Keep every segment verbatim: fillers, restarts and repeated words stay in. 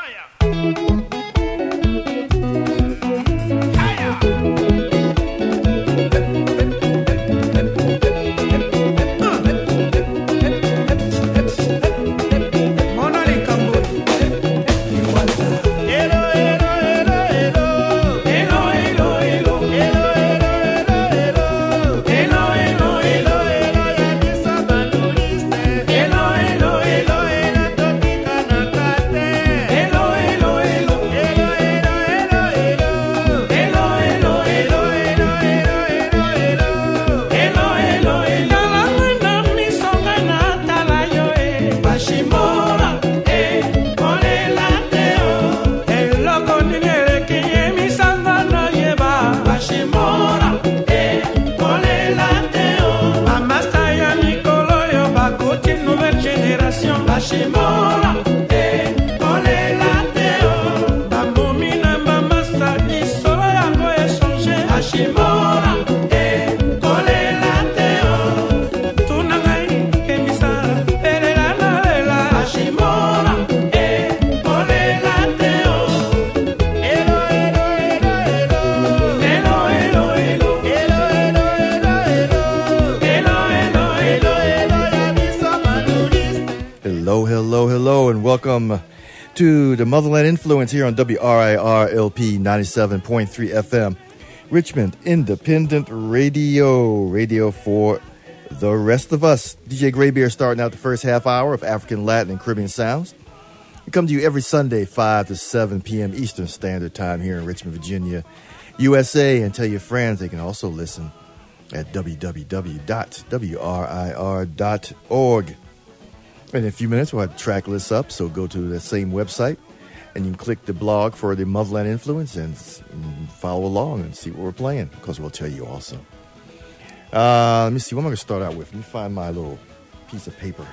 Welcome to the Motherland Influence here on W R I R L P ninety-seven point three F M, Richmond Independent Radio, radio for the rest of us. D J Graybeard starting out the first half hour of African, Latin, and Caribbean sounds. We come to you every Sunday, five to seven p.m. Eastern Standard Time here in Richmond, Virginia, U S A. And tell your friends they can also listen at w w w dot w r i r dot org. In a few minutes, we'll have the track list up, so go to the same website, and you can click the blog for the Motherland Influence and, and follow along and see what we're playing, because we'll tell you also. Uh, let me see, what am I going to start out with? Let me find my little piece of paper.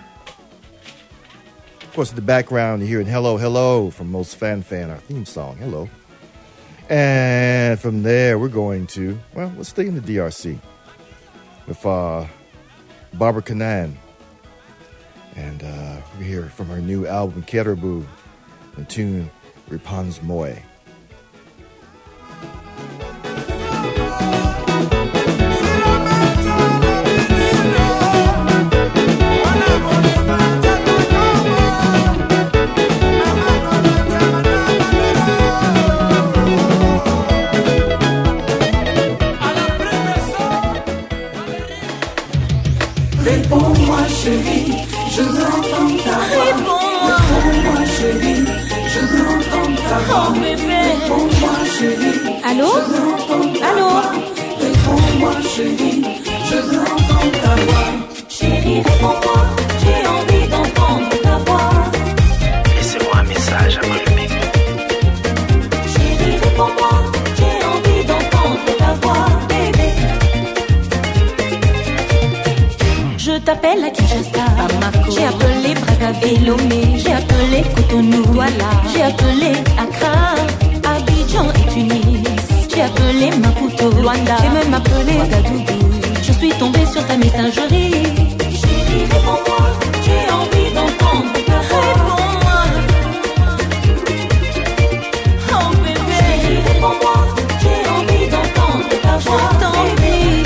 Of course, in the background, you're hearing Hello, Hello from Most Fan Fan, our theme song, Hello. And from there, we're going to, well, let's stay in the D R C with uh, Barbara Canaan. And uh, we hear from her new album, Caribou, the tune Repons Moi. Réponds-moi chérie, je veux entendre ta voix. Réponds-moi, réponds-moi chérie, je veux entendre ta voix. Oh bébé, réponds-moi chérie. Allô? Je veux entendre ta Allô? voix. Réponds-moi chérie, je veux entendre ta voix. Chérie, réponds-moi, j'ai envie d'entendre ta voix. Laissez-moi un message après le bip. Chérie, réponds-moi, j'ai envie d'entendre ta voix, bébé. Je t'appelle à Kinshasa, j'ai appelé Brazzaville, Lomé, j'ai appelé Cotonou, voilà, j'ai appelé Accra, Abidjan et Tunis, j'ai appelé Maputo, Luanda, j'ai même appelé Ouagadougou. Je suis tombée sur ta messagerie. Chérie, réponds-moi, j'ai envie d'entendre ta voix. Réponds-moi. Oh bébé, chérie, réponds-moi, j'ai envie d'entendre ta voix. Je t'en prie.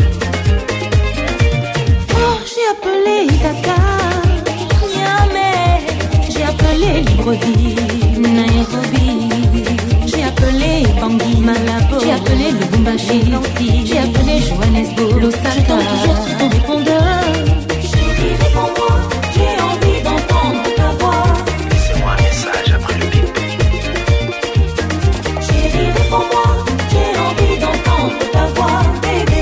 J'ai appelé Dakar, Niamey, j'ai appelé Libreville, Nairobi, j'ai appelé Bangui, Malabo, j'ai appelé Lubumbashi, j'ai appelé Johannesburg, Lusaka. Je tombe toujours sur ton répondeur. Chérie, réponds-moi, j'ai envie d'entendre ta voix. Laissez-moi un message après le bip. Chérie, réponds-moi, j'ai envie d'entendre ta voix, bébé.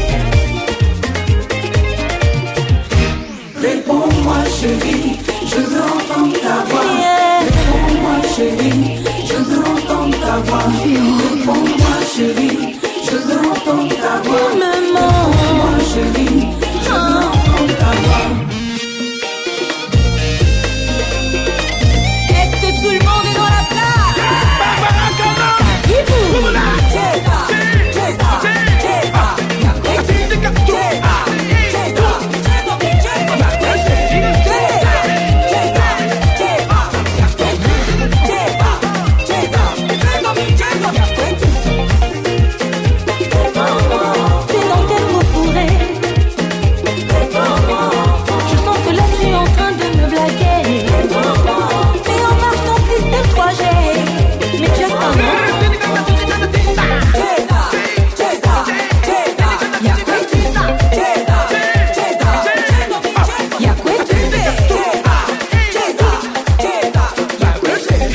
Réponds-moi chérie, je veux entendre ta voix. Réponds-moi chérie, je veux entendre ta voix. Réponds-moi chérie, je veux entendre ta voix. Réponds-moi chérie, je veux entendre ta voix.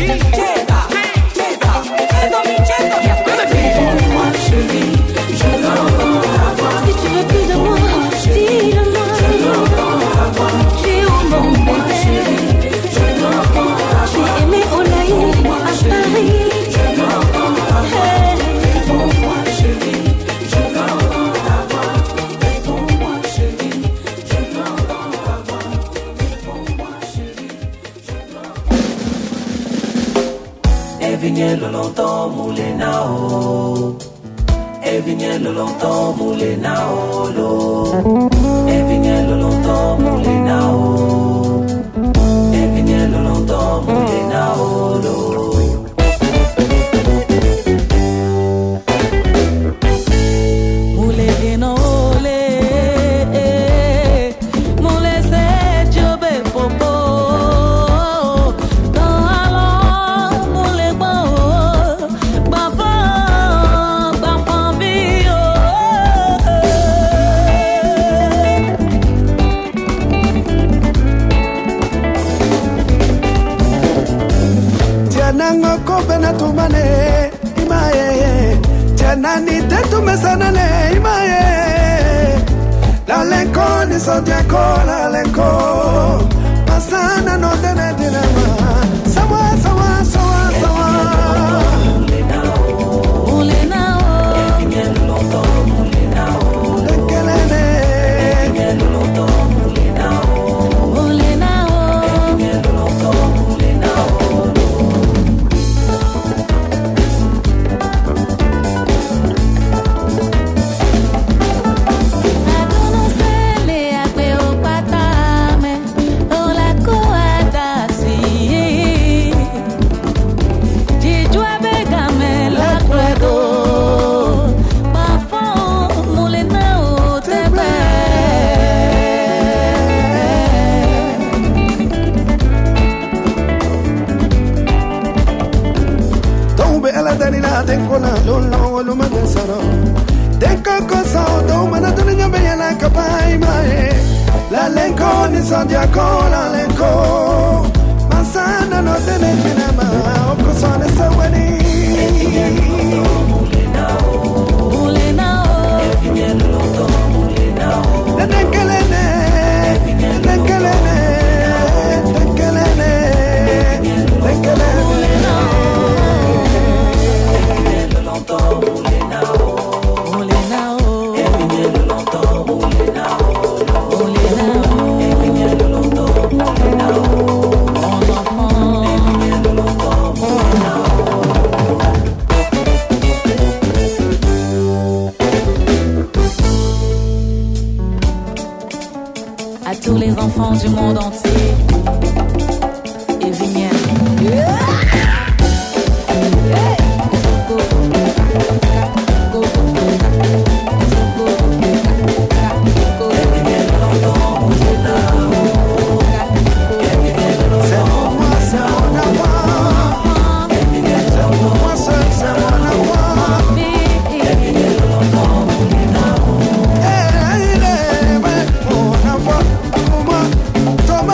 Toma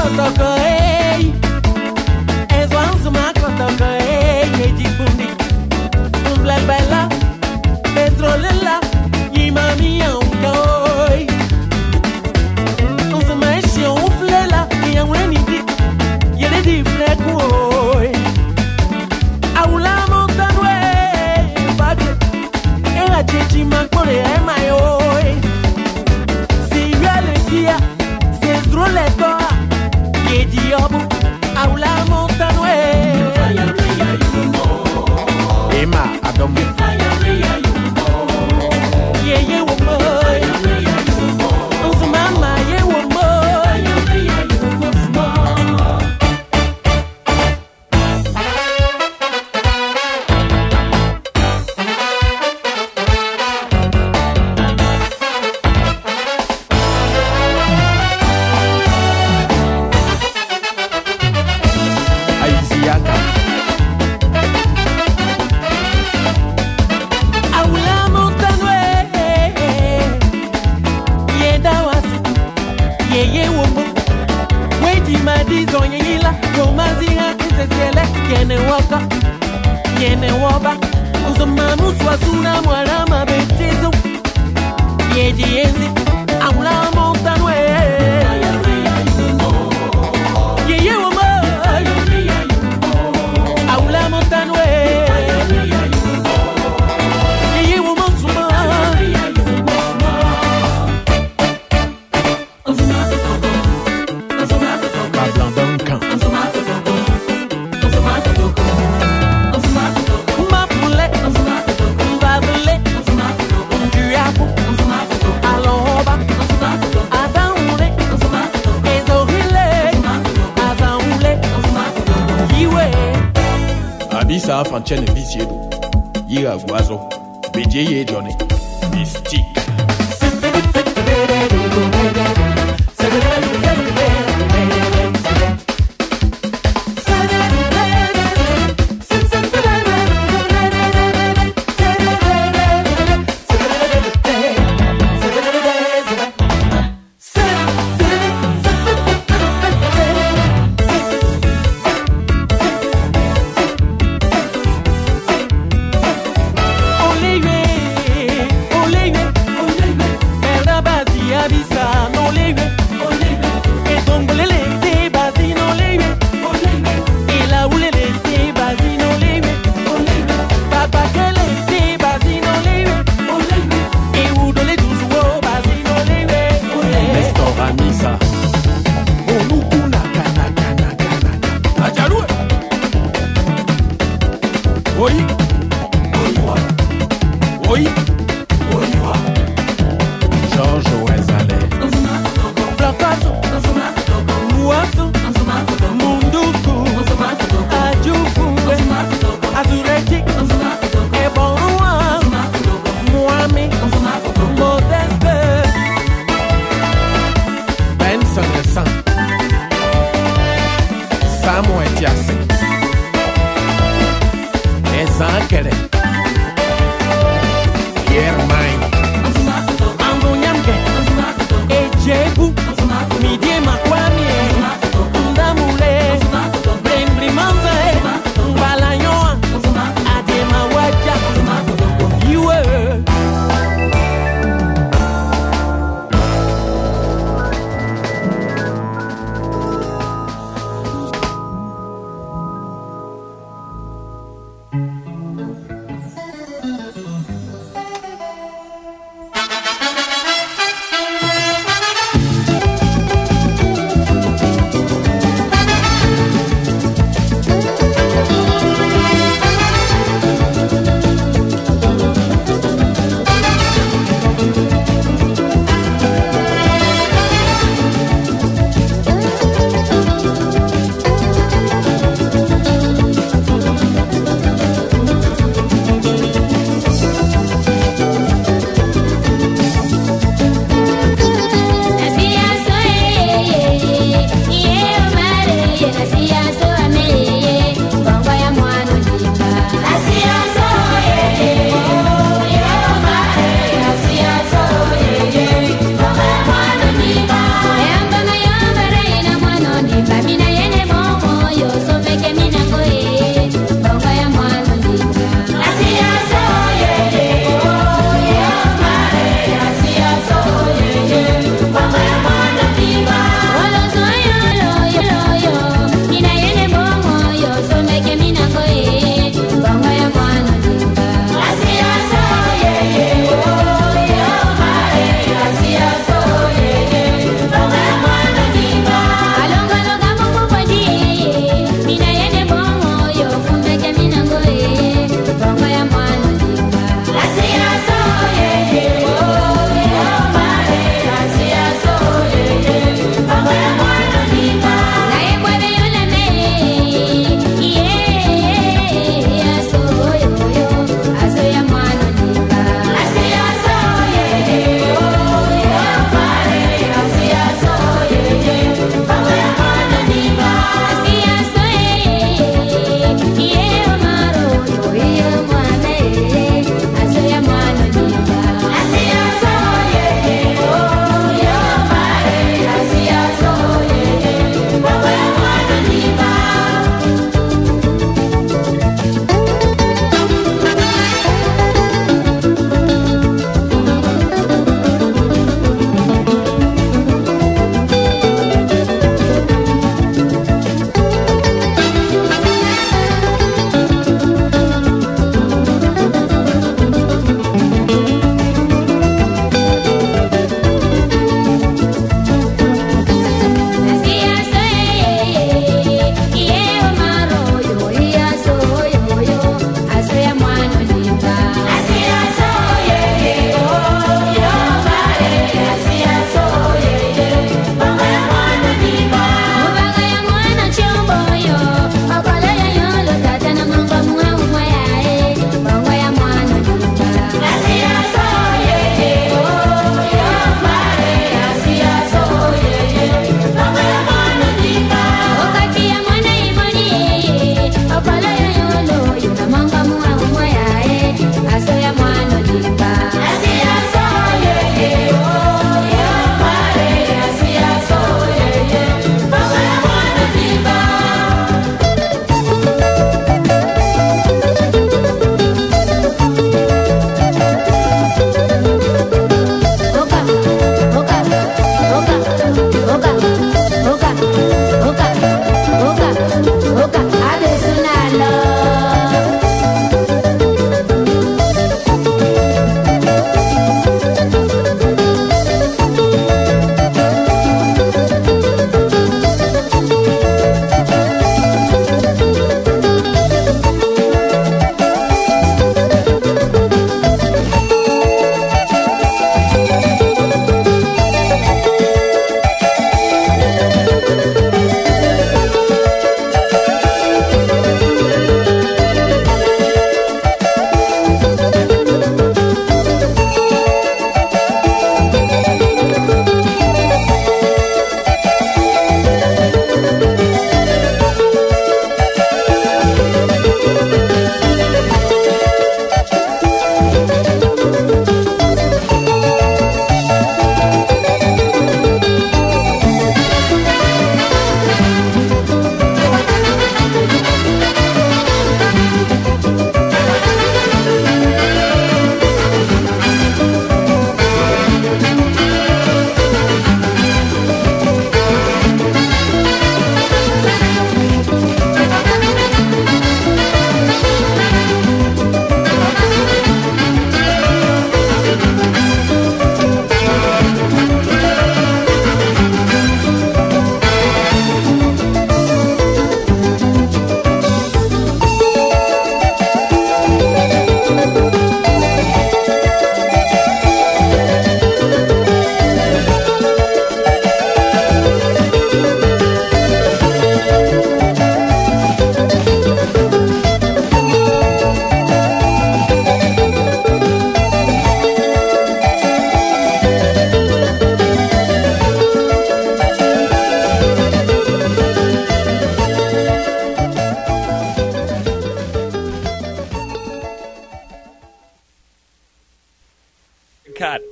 kotoko ei Ezwanzuma kotoko ei Eji bundi Umble bella Pedro lila Yimami ya unkoi Unzuma eshi uflela Yamweni di Yere di fleku oi Aula montanwe Bagre Era jeji makore ema oi Si yale dia Se drole toa Yeji yobu Aula montanwe Ema adomu Yeah, yeah, woman. Oh, mama, yeah, woman. Yene waba Uzamamu swasuna mwarama betezo Yeji enzi Aula montanwe Yeye wama Aula montanwe Yeye wama suma Bablan Duncan Abisa Fanchen Viciedo Yira Voiso Bédié Johnny Mystique Olé, olé,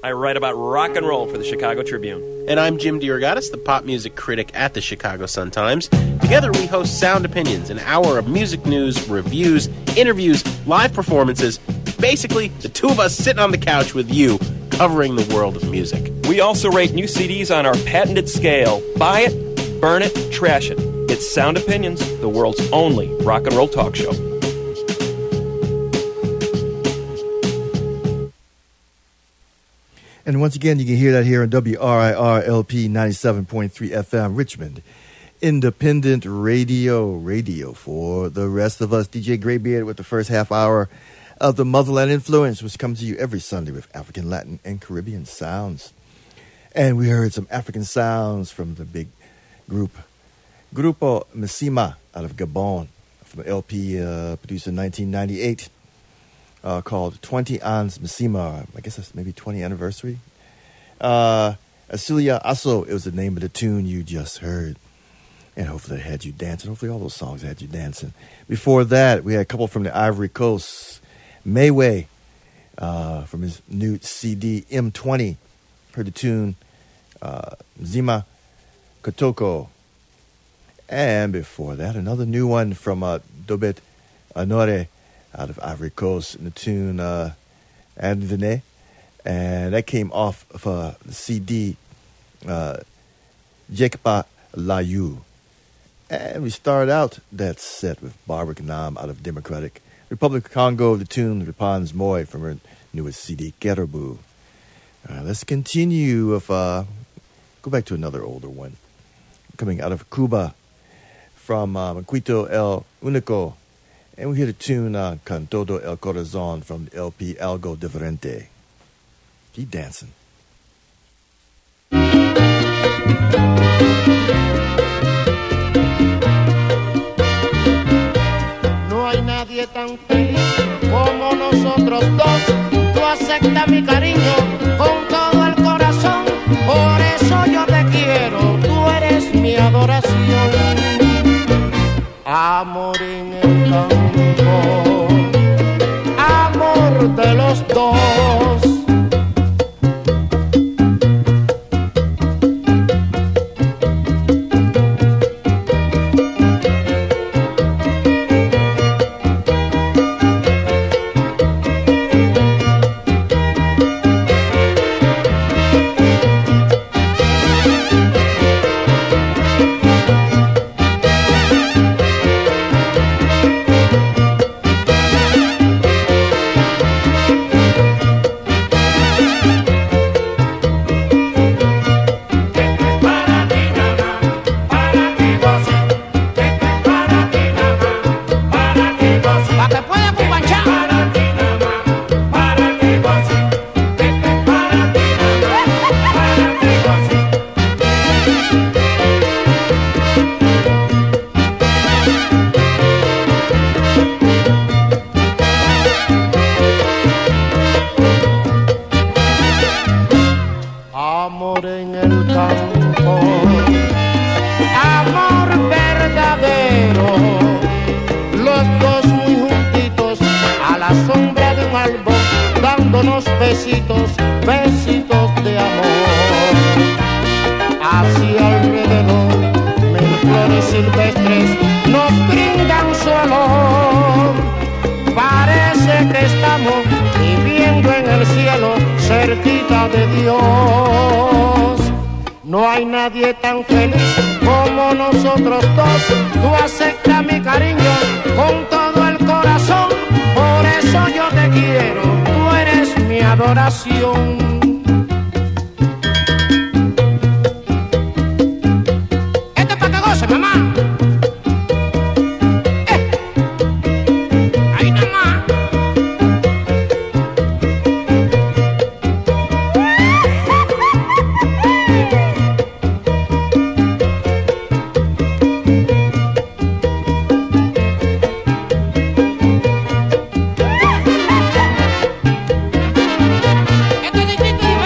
I write about rock and roll for the Chicago Tribune. And I'm Jim DeRogatis, the pop music critic at the Chicago Sun-Times. Together we host Sound Opinions, an hour of music news, reviews, interviews, live performances. Basically, the two of us sitting on the couch with you, covering the world of music. We also rate new C Ds on our patented scale. Buy it, burn it, trash it. It's Sound Opinions, the world's only rock and roll talk show. And once again, you can hear that here on W R I R L P ninety-seven point three F M, Richmond Independent Radio, radio for the rest of us. D J Graybeard with the first half hour of the Motherland Influence, which comes to you every Sunday with African, Latin, and Caribbean sounds. And we heard some African sounds from the big group, Grupo Missima, out of Gabon, from an L P uh, produced in nineteen ninety-eight. Uh, called twenty Ans Missima. I guess that's maybe twentieth anniversary. Uh, Asilia Aso, it was the name of the tune you just heard. And hopefully it had you dancing. Hopefully all those songs had you dancing. Before that, we had a couple from the Ivory Coast. Mayway, uh, from his new C D, M twenty. Heard the tune, uh, Zima Kotoko. And before that, another new one from uh, Dobet Honore, out of Ivory Coast, in the tune uh, Advene. And that came off of uh, the C D, uh, Jekpa Layu. And we started out that set with Barbara Kanam out of Democratic Republic of Congo, the tune Repans Moy from her newest C D, Kerubu. Uh, let's continue with, uh, go back to another older one, coming out of Cuba, from uh, Maquito El Unico. And we hear the tune uh, Con Todo El Corazon from the L P Algo Diferente. Keep dancing. No hay nadie tan feliz como nosotros dos. Tú aceptas mi cariño con todo el corazón. Por eso yo te quiero, tú eres mi adoración. Amor en el campo, amor de los dos. Besitos, besitos de amor. Hacia alrededor, mil flores silvestres nos brindan su olor. Parece que estamos viviendo en el cielo, cerquita de Dios. No hay nadie tan feliz como nosotros dos. Tú aceptas mi cariño con todo el corazón. Por eso yo te quiero, tú eres mi adoración. Esto es para que goce, mamá. Eh. Ahí nada más. Esto es distinto.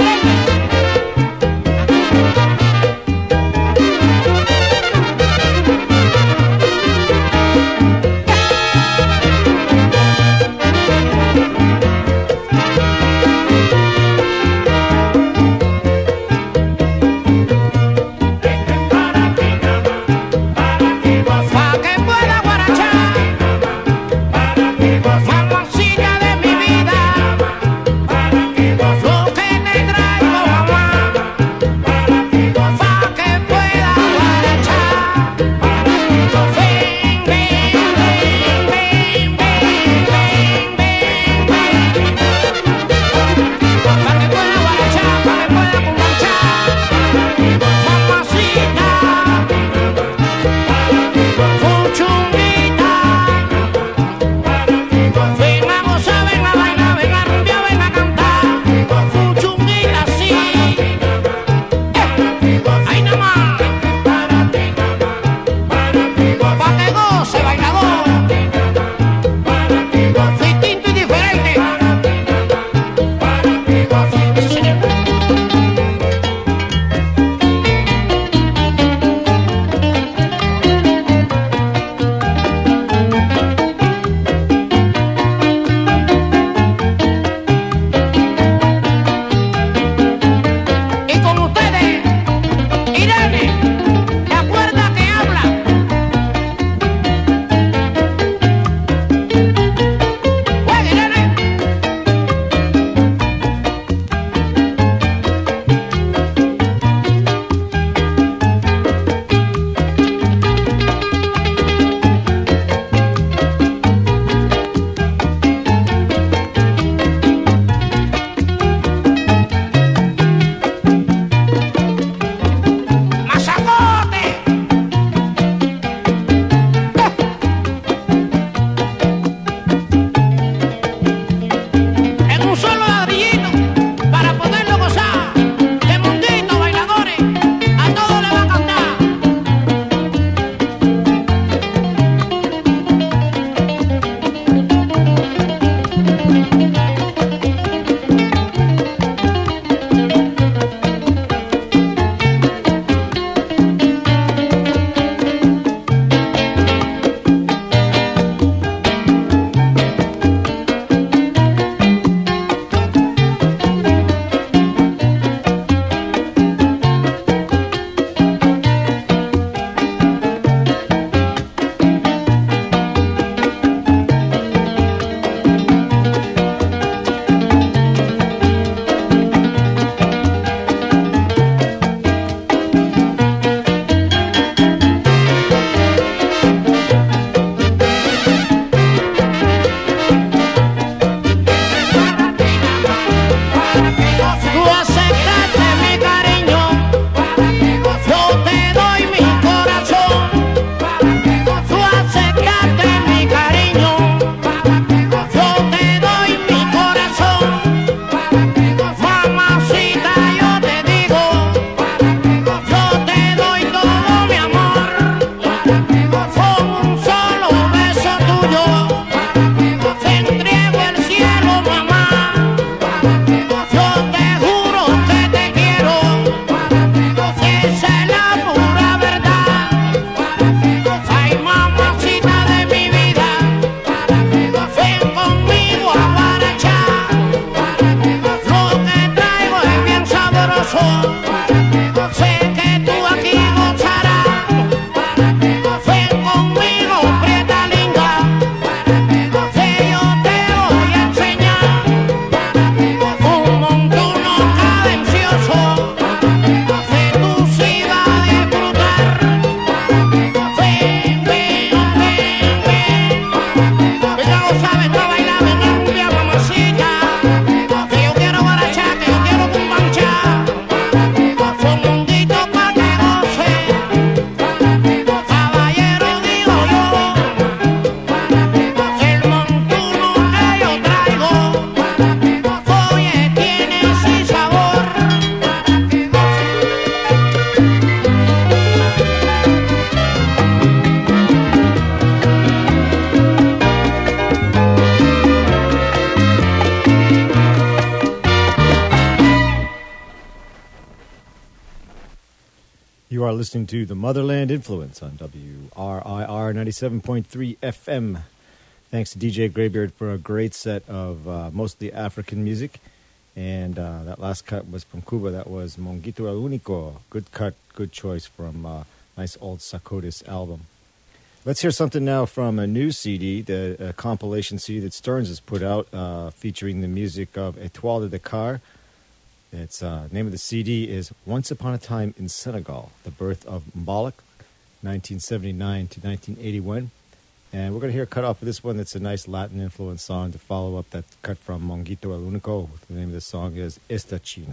You are listening to the Motherland Influence on W R I R ninety-seven point three F M. Thanks to D J Greybeard for a great set of uh, mostly African music. And uh, that last cut was from Cuba. That was Monguito El Único. Good cut, good choice from a uh, nice old Sacotis album. Let's hear something now from a new C D, the uh, compilation C D that Stearns has put out, uh, featuring the music of Etoile de Dakar. Its uh, name of the C D is Once Upon a Time in Senegal, The Birth of Mbalax, nineteen seventy-nine to nineteen eighty-one. And we're going to hear a cut off of this one that's a nice Latin influence song to follow up that cut from Monguito El Único. The name of the song is Esta China.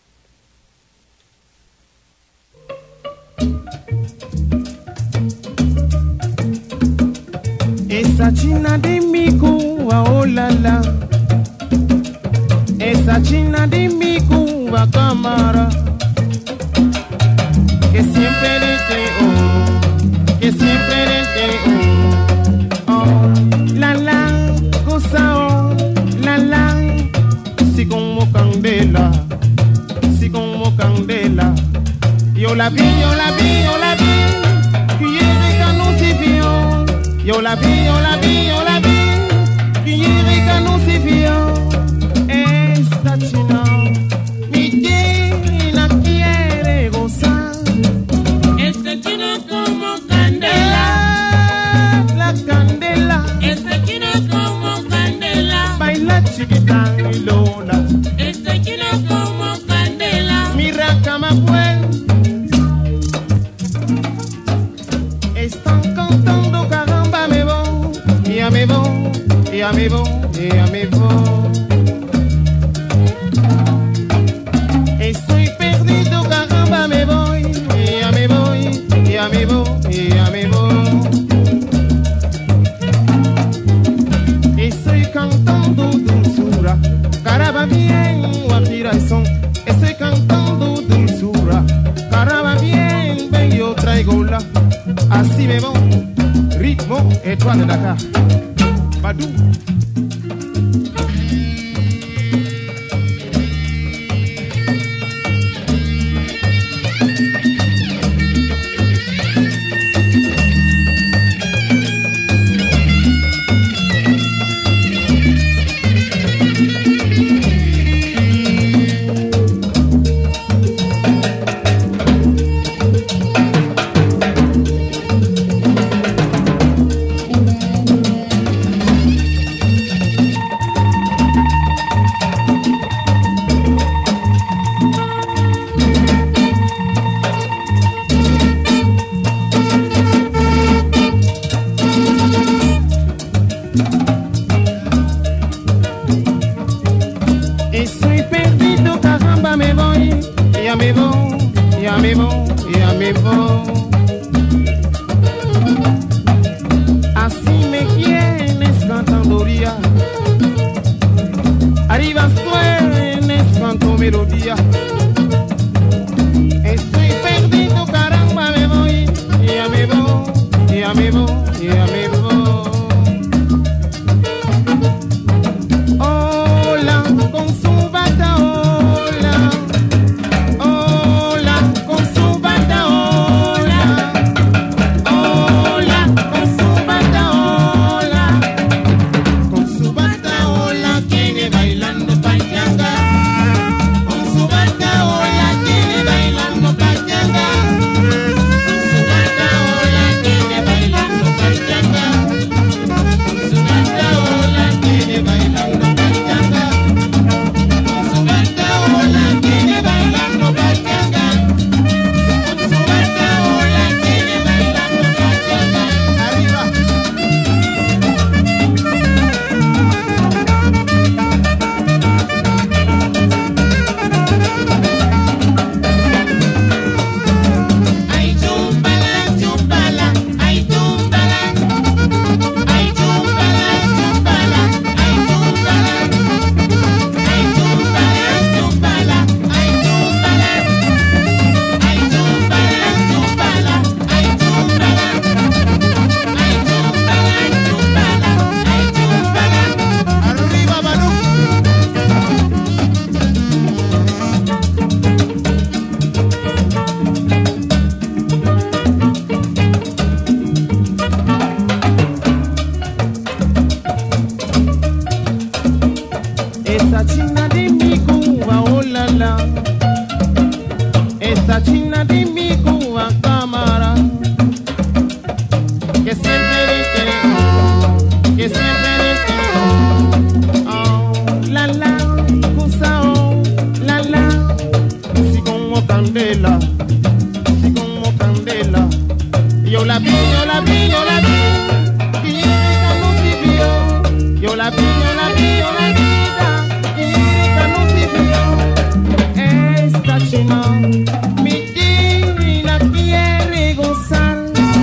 Esa China de mi Cuba, oh la la. Esa China de mi Cuba, cámara. Que siempre le te oh, que siempre le te oh. Oh, la la, cosa oh, la la. Si como candela, si como candela. Yo la vi, yo la vi, yo la vi. Quiere que no se vio. Yo la vi, yo la vi, yo la vi. Quiere que no se vio. Esta China, mi China quiere gozar. Esta China como candela, la candela. Esta China como candela, baila chiquita y Lola. Esta China como candela, mira Camagüey. Están cantando caramba me voy, y a me voy, y a me voy, y a me voy. Estoy perdido, caramba me voy, y ya me voy, y ya me voy, y ya me voy. Estoy cantando dulzura, caramba bien, guajira y son. Estoy cantando dulzura, caramba bien, ven yo traigo la. Así me voy, ritmo, Etoile de Dakar, Badou. Hola, con su bata, hola. esta china de mi Cuba cámara, que siempre dice, que siempre dice, oh, la la, cosa oh, la la, si como candela, si como candela, yo la vi, yo la vi, yo la vi, y ella no se vio, yo la vi, yo la vi, yo la vi. China, mi divina quiere gozar.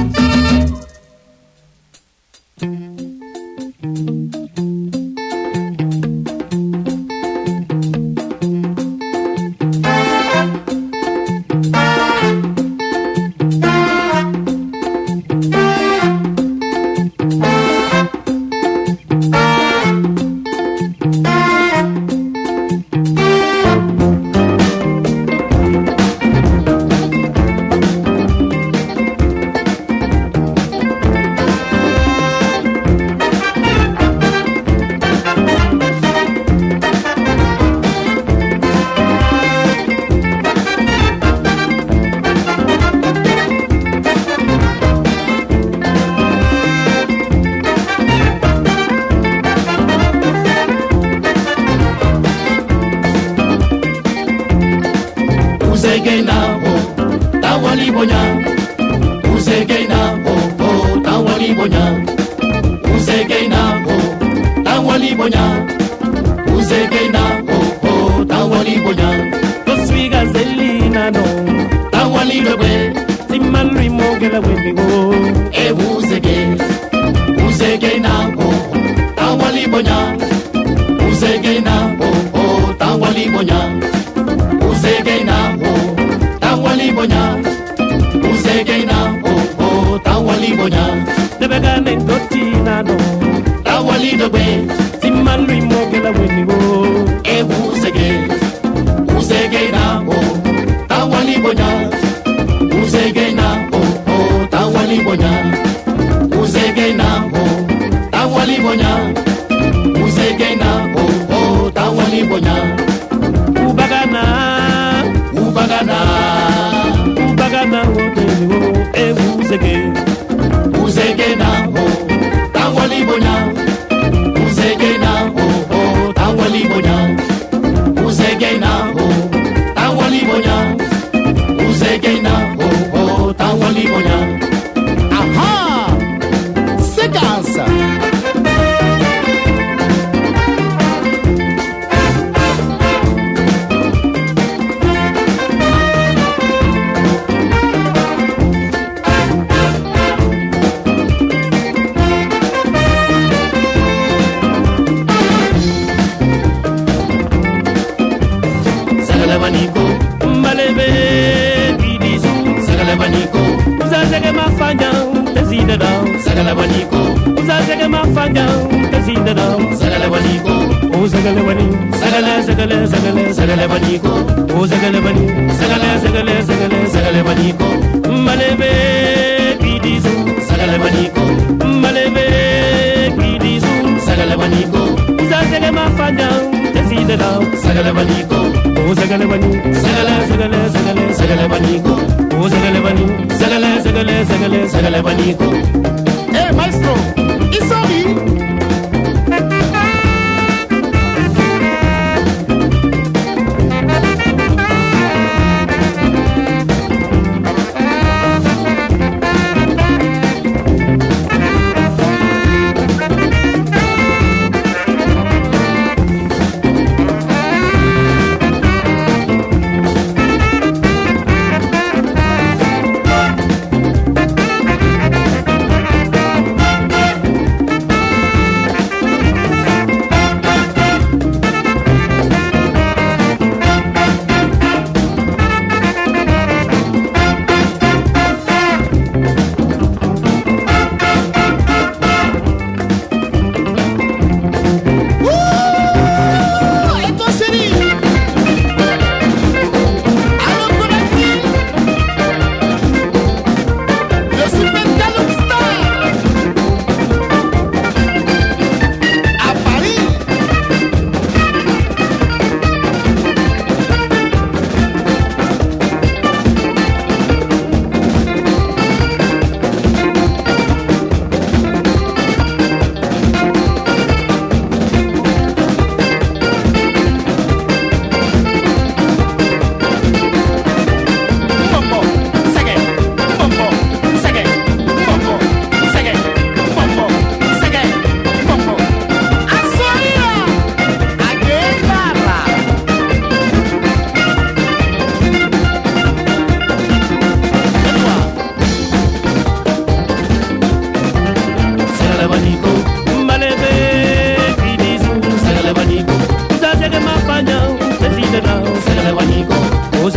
Eh, maestro, ¿y sabe?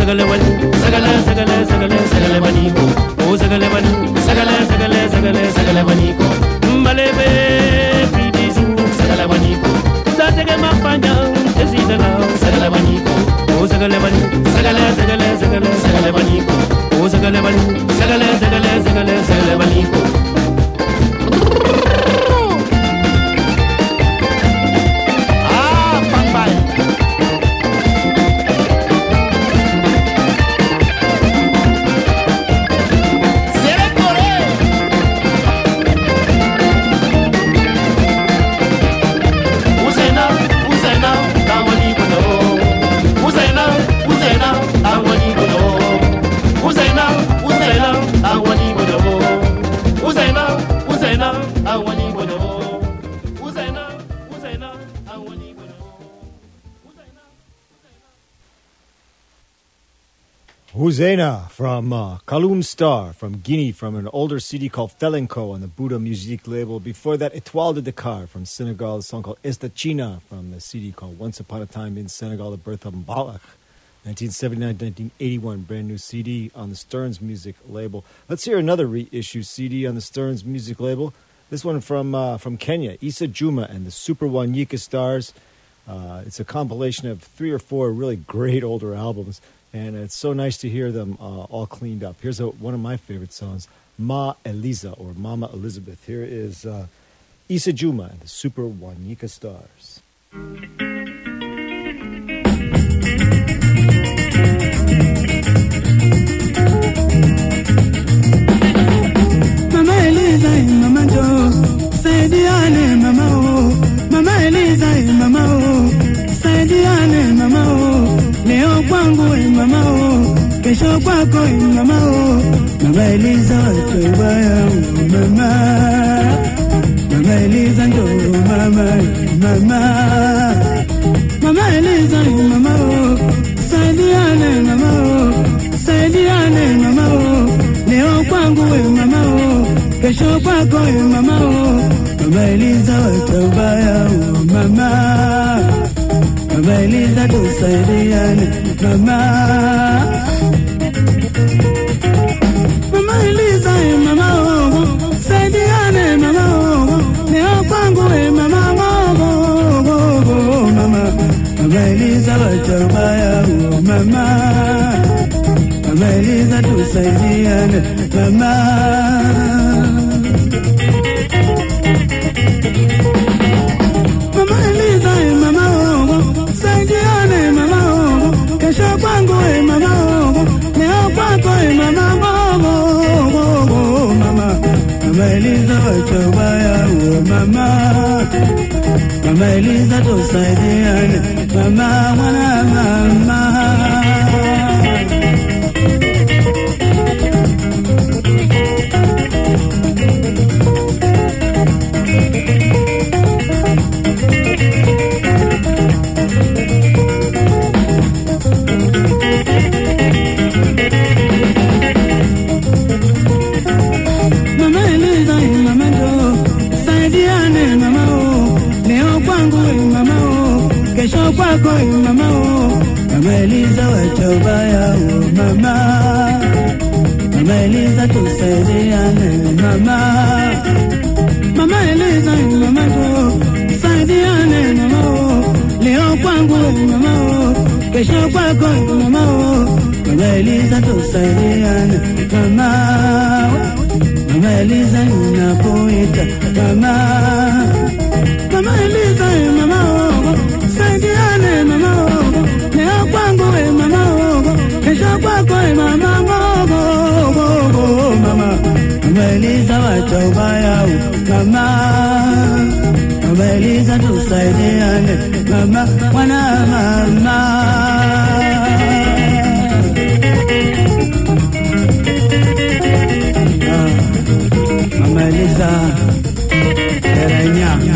sagale wani, sagale sagale sagale sagale wani ko. Oh sagale wani, sagale sagale sagale sagale wani ko. Mbalebe bidizu sagale wani ko. Zatege mafanya ezina na sagale wani ko. Oh sagale wani, sagale sagale sagale sagale wani ko. Oh sagale wani, sagale sagale sagale sagale wani ko. Husseina from uh, Kaloum Star from Guinea from an older C D called Felenco on the Buddha Music label. Before that, Etoile de Dakar from Senegal, a song called Estachina from the C D called Once Upon a Time in Senegal, the birth of Mbalak. nineteen seventy-nine to nineteen eighty-one, brand new C D on the Stearns Music label. Let's hear another reissue C D on the Stearns Music label. This one from uh, from Kenya, Issa Juma and the Super Wanyika Stars. Uh, it's a compilation of three or four really great older albums. And it's so nice to hear them uh, all cleaned up. Here's a, one of my favorite songs, Ma Eliza, or Mama Elizabeth. Here is uh, Issa Juma and the Super Wanyika Stars. Mama Eliza, Mama Jo, Saidiane, Mama O. Mama Eliza, Mama O, Saidiane, Mama O. Leo kwangu e mama o, kesho kwako e mama o. Mama Eliza watubaya mama, Mama Eliza ndo mama, mama. Mama Eliza e mama o, saidiane mama o, saidiane mama o. Leo kwangu e mama o, kesho kwako e mama o. Mama Eliza watubaya mama, Mama Eliza tusaidiane mama. Mama Eliza e mama oh, saidiane mama oh. Leo kwangu e mama oh, oh, oh, mama. Mama Eliza watubaya oh, mama. Mama Eliza tusaidiane mama. Mama Eliza e mama oh, saidiane mama oh, kesho kwangu e mama oh, leo kwako e mama oh, oh, oh, mama. Mama Eliza watubaya oh, mama. Mama Eliza tusaidiane mama, mwana mama. Kesho kwako mama oh, Mama Eliza watubaya oh, mama. Mama Eliza tusaidiane mama. Mama Eliza mama oh, saidiane mama oh. Leo kwangu mama oh, kesho kwako mama oh. Mama Eliza tusaidiane mama. Mama Eliza unapoita mama. Mama Eliza mama oh, saidiane mama oh. Leo kwangu e mama oh, kesho kwako e mama oh, oh, oh, mama. Mama Eliza watubaya oh, mama. Mama Eliza tusaidiane mama, mwana mama. Ah, Mama Eliza Terenya.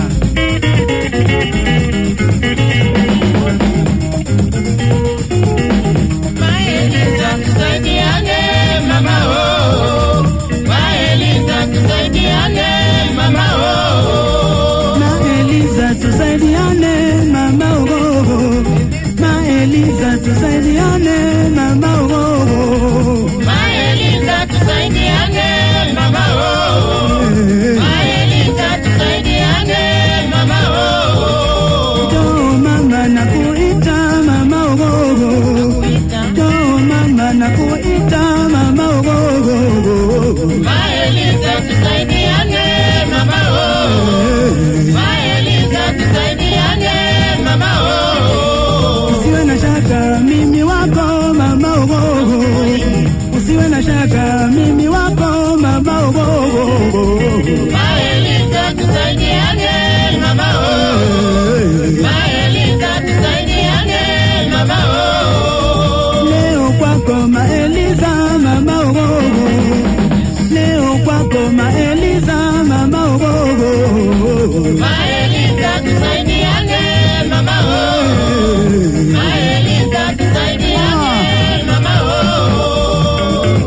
nakuita mama ogogo. Maeliza tusaidiane mama oh. Maeliza tusaidiane mama oh. Usiwe na shaka mimi wako mama ogogo. Usiwe na shaka mimi wako mama ogogo. Maeliza tusaidiane mama oh. Maeliza tusaidiane mama oh. Leo kwako Maeliza mama ogogo. Leo kwako Maeliza mama ogogo. Maeliza tusaidiane mama oh. Maeliza tusaidiane mama oh.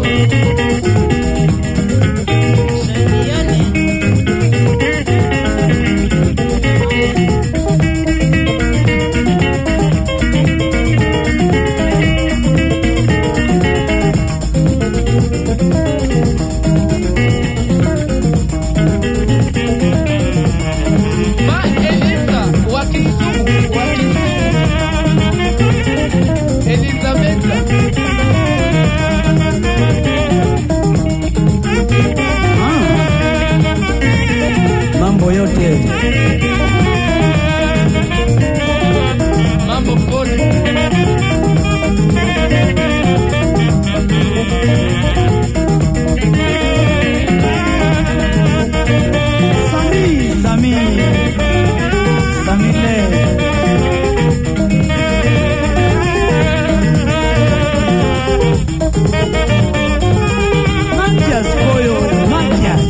Mambo yote Mambo pole Sami Sami Samile Matias Koyo Matias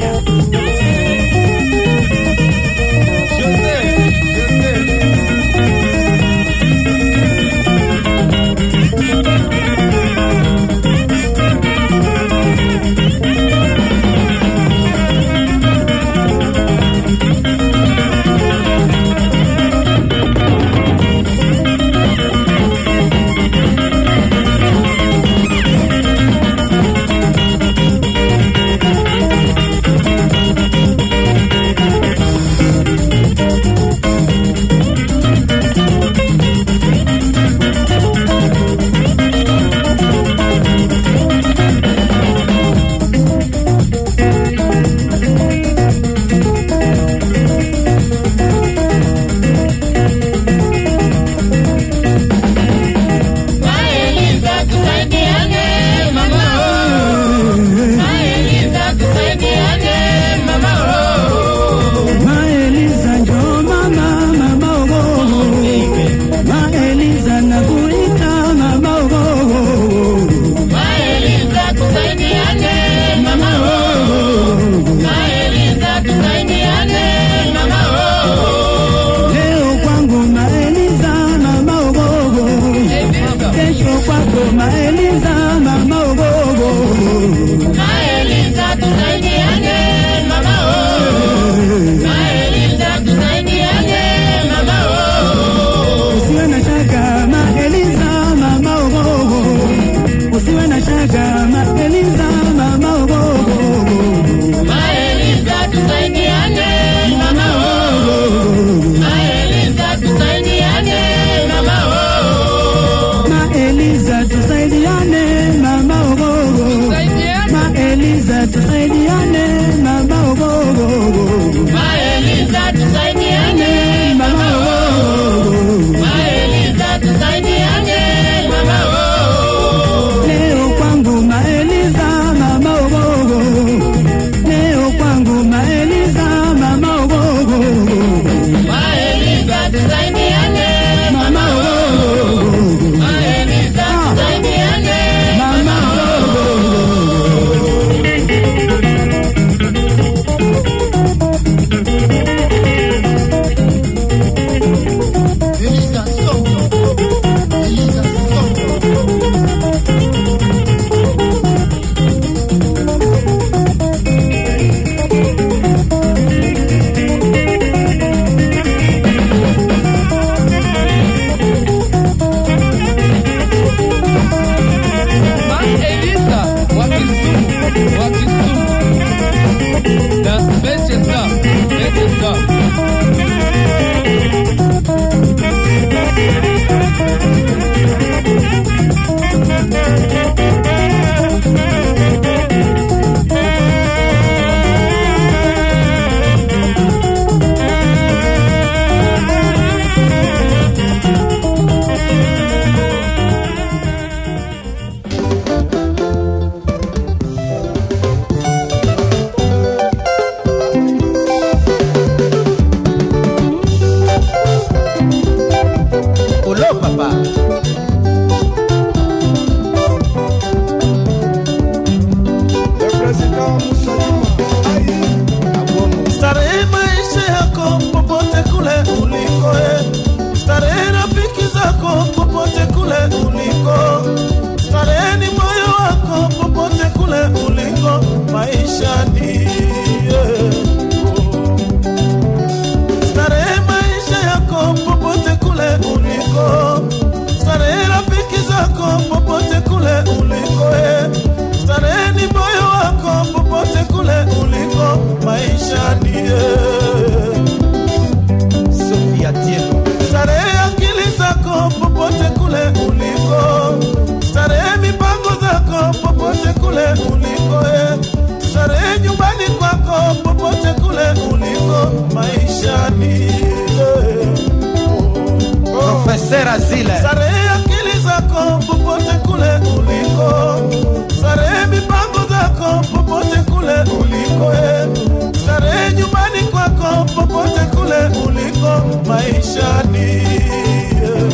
zile. Starehe akili zako popote kule uliko, starehe mipango zako popote kule uliko, eh. Starehe nyumbani kwako popote kule uliko maishani, eh.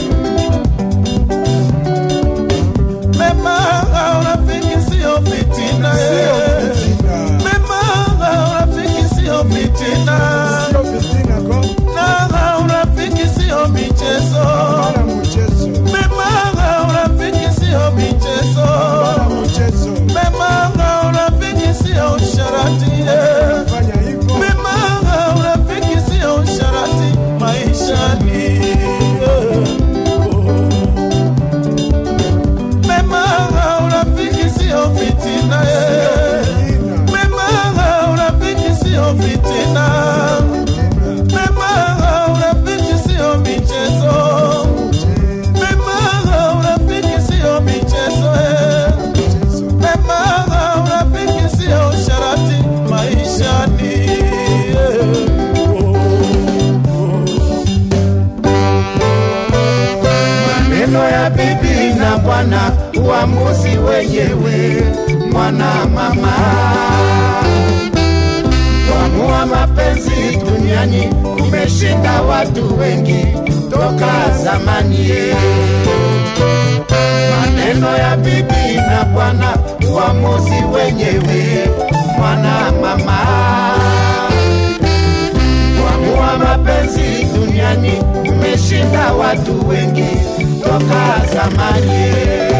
Mema urafiki sio fitina, eh. Mema urafiki sio fitina, na urafiki sio michezo. Mema urafiki sio michezo, mema urafiki sio usharati, mema urafiki sio usharati maishani, mema urafiki sio fitina, mema urafiki sio fitina, mema urafiki sio michezo, mema urafiki sio michezo, mema urafiki sio usharati maishani. Maneno ya bibi na bwana, uamuzi wenyewe mwana mama. Kuamua mapenzi duniani kumeshinda watu wengi toka zamani. Maneno ya bibi na bwana, uamuzi wenyewe mwana mama. Kuamua mapenzi duniani kumeshinda watu wengi toka zamani.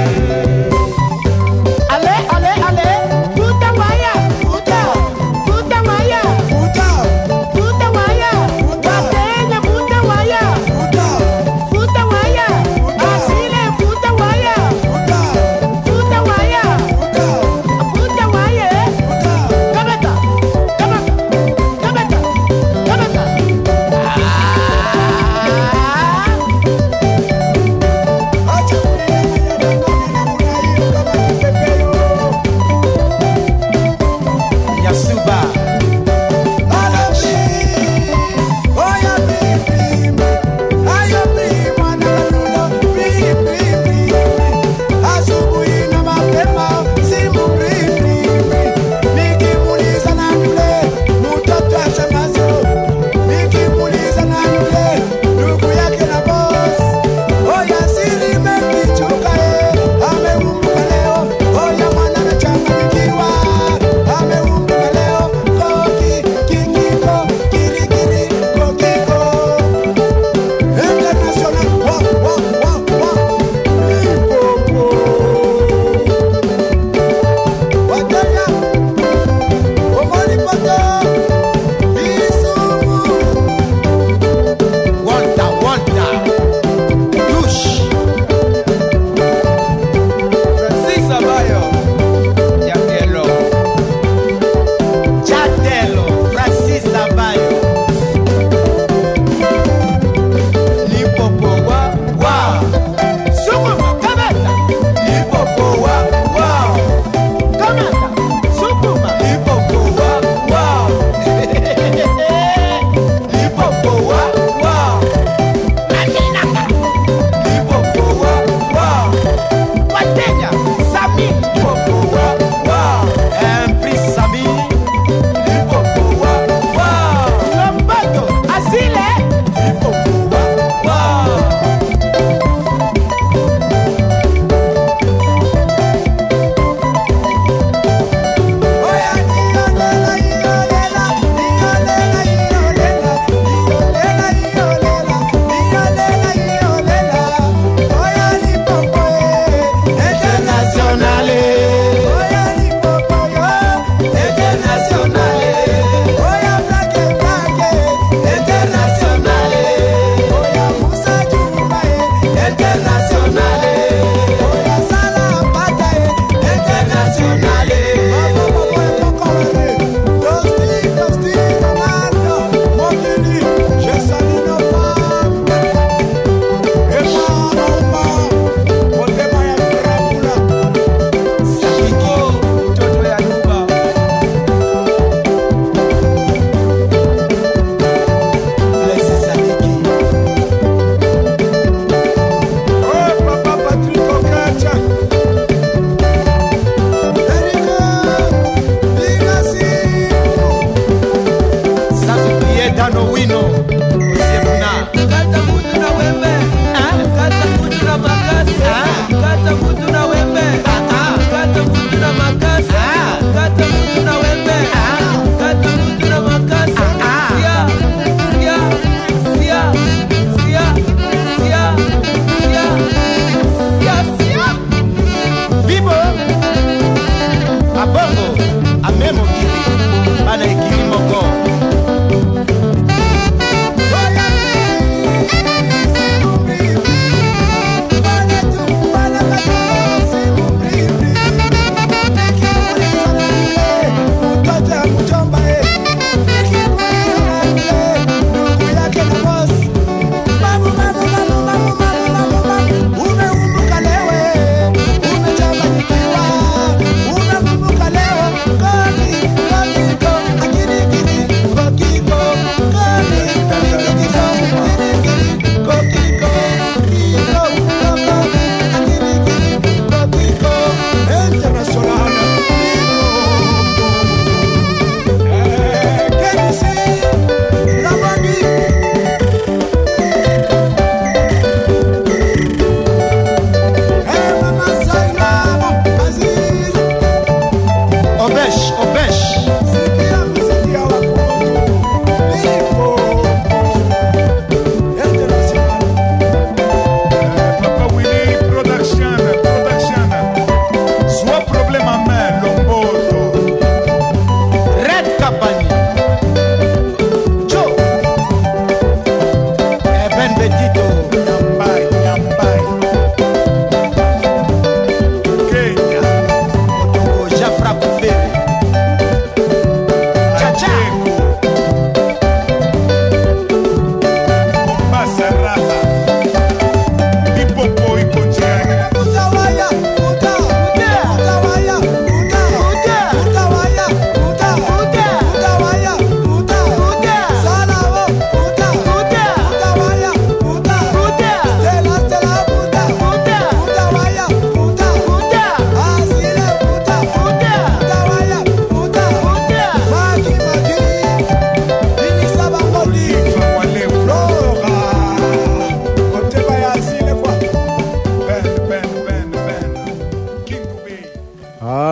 Ale, ale, ale, vuta waya, vuta, vuta waya, vuta, vuta waya, Wakenya vuta waya, vuta, vuta waya, Asile vuta waya, vuta, vuta waya, vuta waya, Kabata, kabata, kabata, kabata. Ah.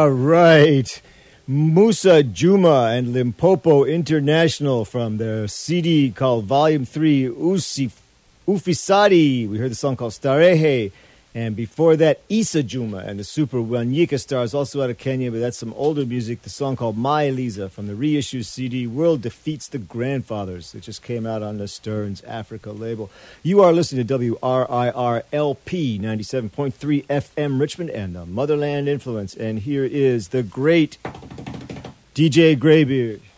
right. Musa Juma and Limpopo International from their C D called Volume three, Usi, Ufisadi. We heard the song called Starehe. And before that, Issa Juma and the Super Wanyika Stars, also out of Kenya, but that's some older music. The song called My Eliza from the reissue C D, World Defeats the Grandfathers. It just came out on the Stearns Africa label. You are listening to W R I R L P ninety-seven point three F M Richmond and the Motherland Influence. And here is the great D J Greybeard.